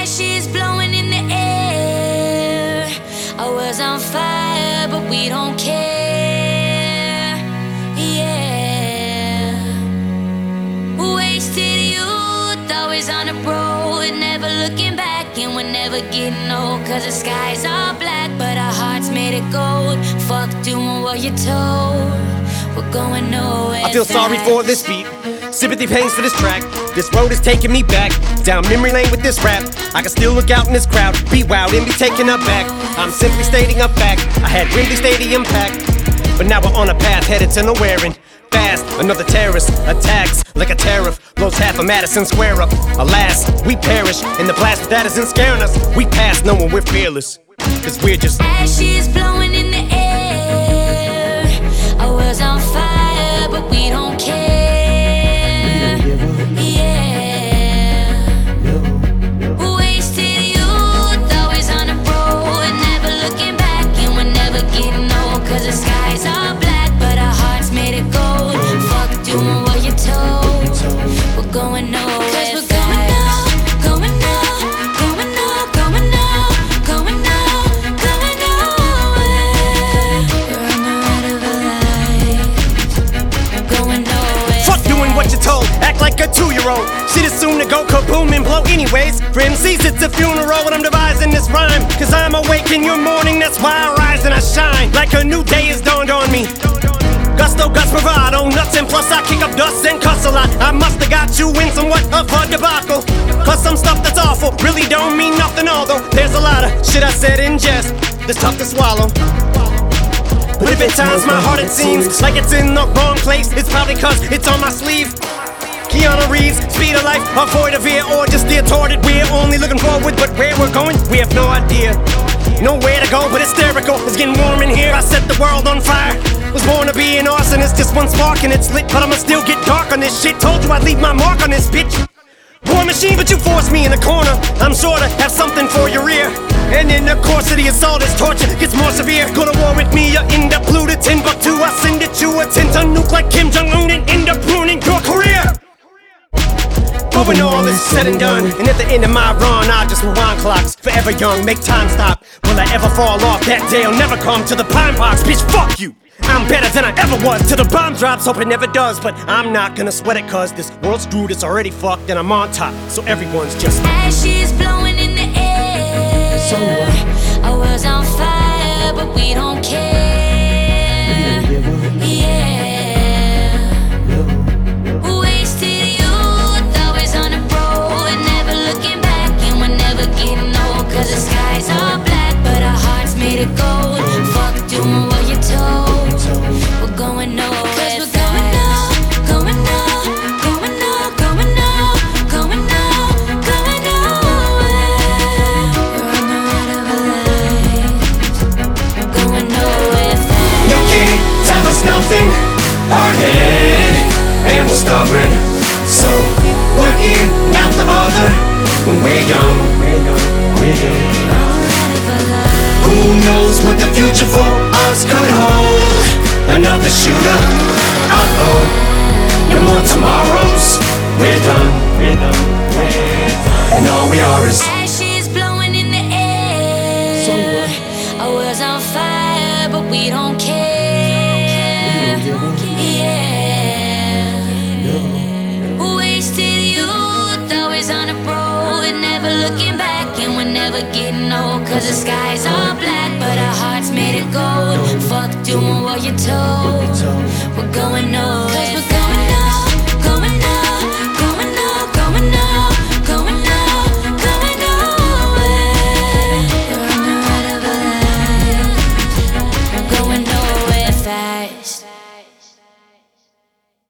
Ashes blowing in the air. I was on fire, but we don't care. Yeah. Wasted youth, always on the road, never looking back, and we're never getting old. Cause the skies are black, but our hearts made of gold. Fuck doing what you're told. We're going nowhere. I feel sorry for this beat, sympathy pains for this track. This road is taking me back, down memory lane with this rap. I can still look out in this crowd, be wild and be taken aback. I'm simply stating a fact, I had Wembley Stadium packed, but now we're on a path headed to nowhere and fast. Another terrorist attacks like a tariff, blows half of Madison Square up. Alas, we perish, and the blast of that isn't scaring us. We pass knowing we're fearless, cause we're just ashes blowing in the air. I was on fire, but we don't care. Cause the skies are black, but our hearts made of gold. Fuck doing what you're told. We're going nowhere. Cause we're going now, going now, going now, going now, going now, going nowhere. We're on the ride of our lives. We're going nowhere. fuck doing what you're told, act like a 2-year-old. Shit is soon to go kaboom and blow anyways. For MCs it's a funeral when I'm devising this rhyme. Cause I'm awake in your morning, that's why I rise and I shine. Like a new day has dawned on me. Gusto, gust, bravado, nuts, and plus I kick up dust and cuss a lot. I musta got you in somewhat of a debacle. Plus some stuff that's awful, really don't mean nothing. Although there's a lot of shit I said in jest that's tough to swallow. But if at times my heart it seems like it's in the wrong place, it's probably cause it's on my sleeve. Keanu Reeves, speed of life, avoid a veer, or just steer toward it. We're only looking forward, but where we're going, we have no idea. Nowhere to go but hysterical, it's getting warm in here. I set the world on fire, was born to be an arsonist. Just one spark and it's lit, but I'ma still get dark on this shit. Told you I'd leave my mark on this bitch. War machine, but you forced me in a corner. I'm sure to have something for your ear. And in the course of the assault, this torture gets more severe. Go to war with me, you end up looted Timbuktu. I send it you a 10-ton nuke like Kim Jong-un and end up ruining your career. But when all is said and done, and at the end of my run, I just rewind clocks. Forever young, make time stop. Will I ever fall off? That day I'll never come to the pine box. Bitch, fuck you! I'm better than I ever was till the bomb drops, hope it never does. But I'm not gonna sweat it cause this world's screwed, it's already fucked and I'm on top. So everyone's just ashes blowing in the air. So what? I was on fire, but we don't care. Yeah. Wasted youth, always on the road, never looking back, and we're never getting old. Cause the skies are black, but our hearts made of gold. Fuck doing what you're told. We're going nowhere. Cause we're going now, going now, going now, going now, going now, going nowhere. We're on the ride of our lives. We're going nowhere fast. You can't tell us nothing, hard-headed and we're stubborn. So we're in, not the other. When we're young, we're young. Who knows what the future for us could hold? Another shooter, uh-oh. No more tomorrows. We're done, and all we are is ashes blowing in the air. So what? I was on fire, but we don't care. Yeah. Wasted youth, always on the road, never looking back, and we're never getting old. Cause the skies are black, but our hearts made of gold. Fuck doing what you're told. We're going nowhere.